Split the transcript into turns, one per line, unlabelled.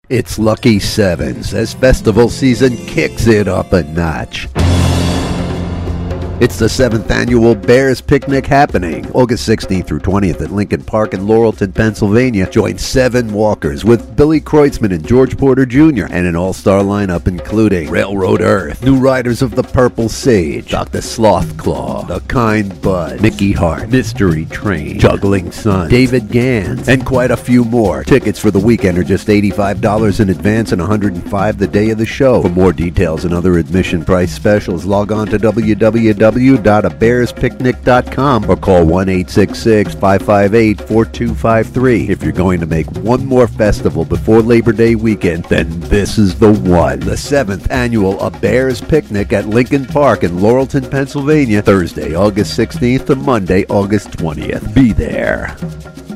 It's Lucky Sevens as festival season kicks it up a notch. It's the 7th annual Bears Picnic happening August 16th through 20th at Lincoln Park in Laurelton, Pennsylvania. Join 7 walkers with Billy Kreutzmann and George Porter Jr. and an all-star lineup including Railroad Earth, New Riders of the Purple Sage, Dr. Slothclaw, The Kind Bud, Mickey Hart, Mystery Train, Juggling Sun, David Gans, and quite a few more. Tickets for the weekend are just $85 in advance and $105 the day of the show. For more details and other admission price specials, log on to www.abearspicnic.com or call 1-866-558-4253. If you're going to make one more festival before Labor Day weekend, then this is the one. The 7th annual A Bears Picnic at Lincoln Park in Laurelton, Pennsylvania, Thursday, August 16th to Monday, August 20th. Be there.